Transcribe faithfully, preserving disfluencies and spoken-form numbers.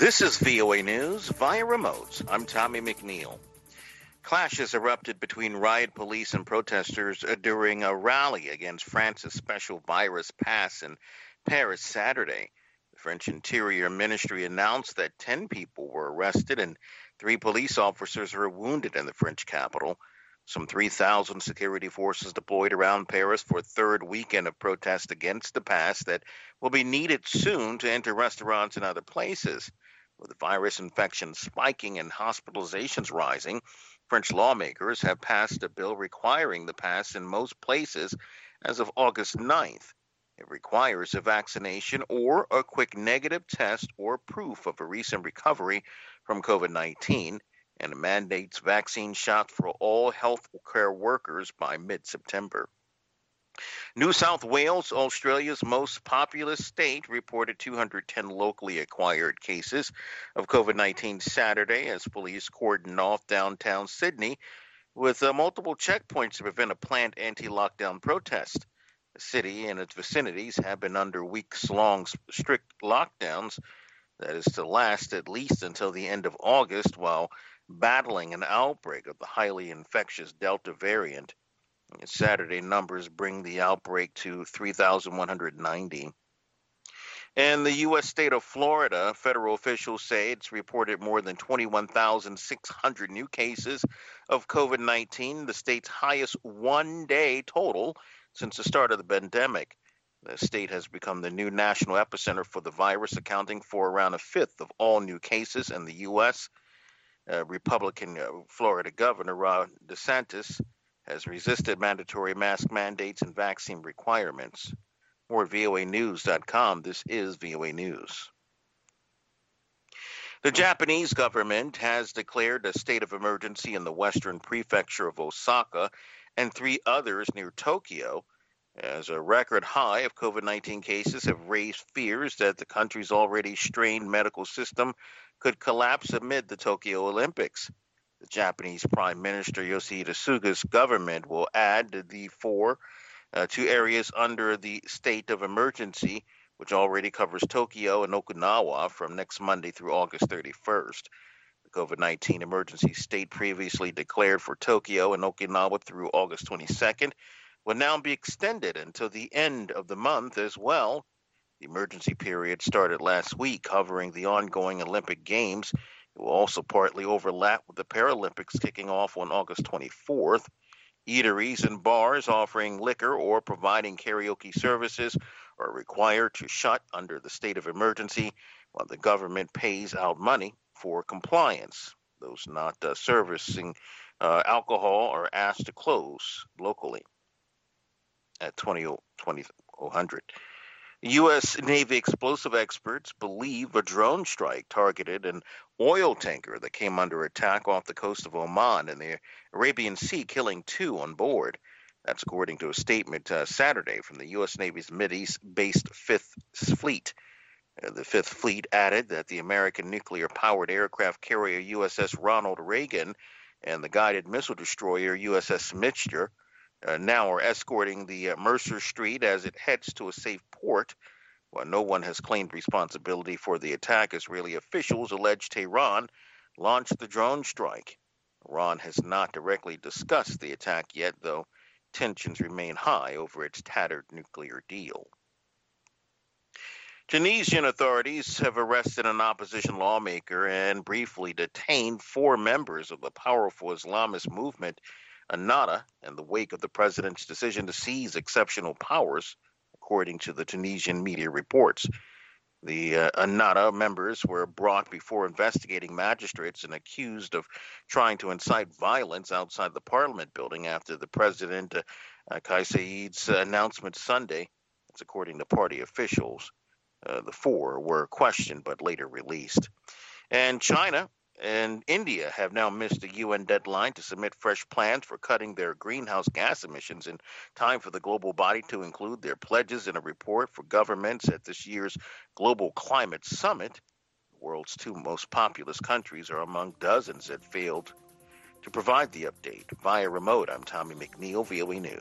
This is V O A News via remote. I'm Tommy McNeil. Clashes erupted between riot police and protesters during a rally against France's special virus pass in Paris Saturday. The French Interior Ministry announced that ten people were arrested and three police officers were wounded in the French capital. Some three thousand security forces deployed around Paris for a third weekend of protest against the pass that will be needed soon to enter restaurants and other places. With virus infections spiking and hospitalizations rising, French lawmakers have passed a bill requiring the pass in most places as of August ninth. It requires a vaccination or a quick negative test or proof of a recent recovery from COVID nineteen, and it mandates vaccine shots for all health care workers by mid-September. New South Wales, Australia's most populous state, reported two hundred ten locally acquired cases of COVID nineteen Saturday as police cordoned off downtown Sydney with uh, multiple checkpoints to prevent a planned anti-lockdown protest. The city and its vicinities have been under weeks-long strict lockdowns that is to last at least until the end of August while battling an outbreak of the highly infectious Delta variant. Saturday numbers bring the outbreak to three thousand one hundred ninety. In the U S state of Florida, federal officials say it's reported more than twenty-one thousand six hundred new cases of COVID nineteen, the state's highest one-day total since the start of the pandemic. The state has become the new national epicenter for the virus, accounting for around a fifth of all new cases in the U S. Uh, Republican uh, Florida Governor Ron DeSantis has resisted mandatory mask mandates and vaccine requirements. More at V O A news dot com. This is V O A News. The Japanese government has declared a state of emergency in the western prefecture of Osaka and three others near Tokyo, as a record high of COVID nineteen cases have raised fears that the country's already strained medical system could collapse amid the Tokyo Olympics. The Japanese Prime Minister Yoshihide Suga's government will add the four uh, two areas under the state of emergency, which already covers Tokyo and Okinawa from next Monday through August thirty-first. The COVID nineteen emergency state previously declared for Tokyo and Okinawa through August twenty-second will now be extended until the end of the month as well. The emergency period started last week, covering the ongoing Olympic Games. It will also partly overlap with the Paralympics kicking off on August twenty-fourth. Eateries and bars offering liquor or providing karaoke services are required to shut under the state of emergency while the government pays out money for compliance. Those not uh, servicing uh, alcohol are asked to close locally at twenty hundred. U S Navy explosive experts believe a drone strike targeted an oil tanker that came under attack off the coast of Oman in the Arabian Sea, killing two on board. That's according to a statement uh, Saturday from the U S Navy's Mideast-based Fifth Fleet. Uh, the Fifth Fleet added that the American nuclear-powered aircraft carrier U S S Ronald Reagan and the guided missile destroyer U S S Mixture Uh, now are escorting the uh, Mercer Street as it heads to a safe port. While no one has claimed responsibility for the attack, Israeli officials allege Tehran launched the drone strike. Iran has not directly discussed the attack yet, though tensions remain high over its tattered nuclear deal. Tunisian authorities have arrested an opposition lawmaker and briefly detained four members of the powerful Islamist movement Ennahda in the wake of the president's decision to seize exceptional powers, according to the Tunisian media reports. The uh, Ennahda members were brought before investigating magistrates and accused of trying to incite violence outside the parliament building after the president, uh, uh, Kais Saied's uh, announcement Sunday. That's according to party officials. Uh, the four were questioned but later released. And China and India have now missed a U N deadline to submit fresh plans for cutting their greenhouse gas emissions in time for the global body to include their pledges in a report for governments at this year's Global Climate Summit. The world's two most populous countries are among dozens that failed to provide the update. Via remote, I'm Tommy McNeil, V O A News.